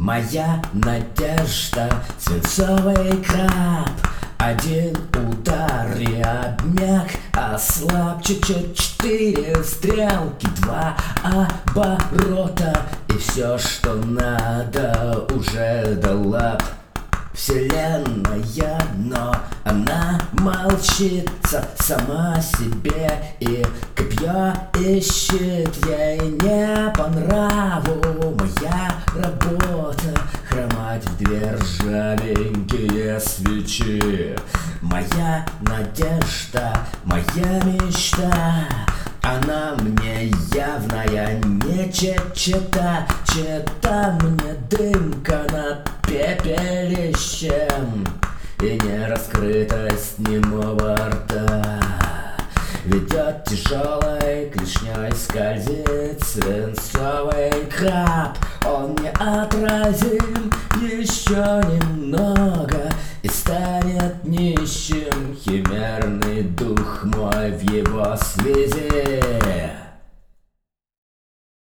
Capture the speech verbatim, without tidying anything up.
Моя надежда, свинцовый краб. Один удар и обмяк, ослаб чуть-чуть, четыре стрелки, два оборота, и все, что надо, уже дала Вселенная, но она молчится сама себе, и копье ищет ей не по нраву. Моя работа — хромать в две ржавенькие свечи. Моя надежда, моя мечта, она мне явная не чета, чета мне дымка над пепелищем и нераскрытость немого рта. Ведет тяжелой клешней, скользит свинцовый краб. Он неотразим еще немного и станет нищим. Химерный дух мой в его связи.